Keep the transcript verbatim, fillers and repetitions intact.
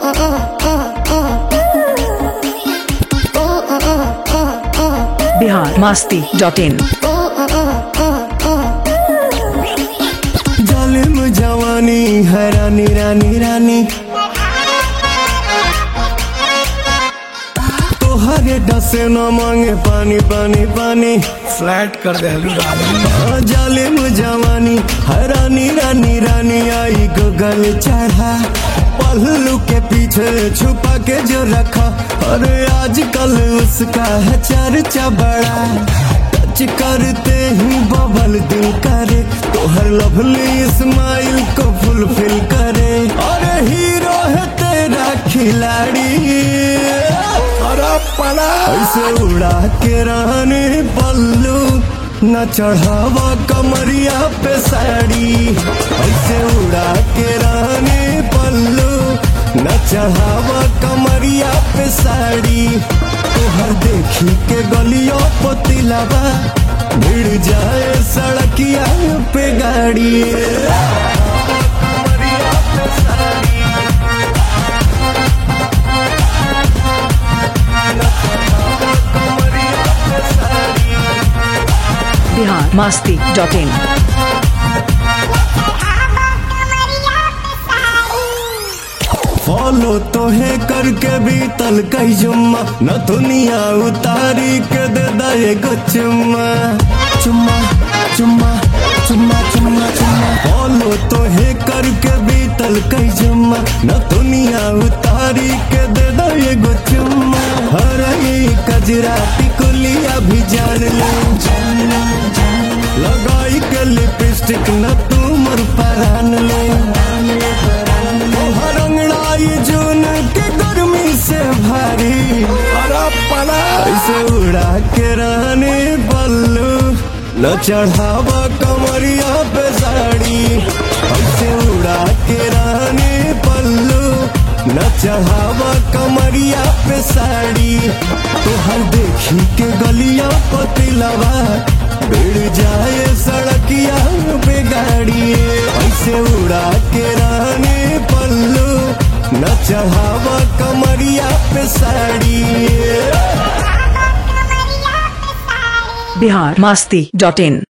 Bihar Masti dot इन। जालिम जवानी है रानी रानी रानी, तोहरे डसे न मांगे पानी पानी पानी, फ्लैट कर दे। जालिम जवानी है रानी रानी रानी, आई गगल चढ़ा पल्लू के पीछे छुपा के जो रखा, अरे आजकल उसका है चर्चा बड़ा, टच करते ही बबल दिल करे, तोहर लवली स्माइल को फुलफिल करे, अरे हीरो है तेरा खिलाड़ी, ऐसे उड़ा के रानी पल्लू न चढ़ावा कमरिया पे साड़ी, ऐसे उड़ा के रानी पल्लू न चढ़ावा कमरिया पे साड़ी, तोहर देखी के गलियों पतिलावा भिड़ जाए सड़किया पे गाड़ी, कमरिया पे sari, Bihar Masti dot in. Follow तो है करके भी तल कई जुम्मा, न दुनिया उतारी के दे दे गो चुम्मा चुम्मा चुम्मा चुम्मा चुम्मा चुम्मा, फॉलो तो है करके भी तल कई जुम्मा, न दुनिया उतारी के दे दे गो चुम्मा, हरे कजरा टिकुलिया भी जान ले, लगाई के लिपस्टिक न तुमर परान ले, रंगड़ाई जून के गर्मी से भारी, ऐसे उड़ा के रानी पल्लू न चढ़ावा कमरिया पे साड़ी, ऐसे उड़ा के रानी पल्लू न चढ़ावा कमरिया पे साड़ी, तोहर देखी के गलिया पतिलवा भिड़ जाए सड़किया पे गाड़ी, ऐसे उड़ा के रानी पल्लू न चढ़ावा कमरिया पे साड़ी। बिहार मस्ती डॉट इन।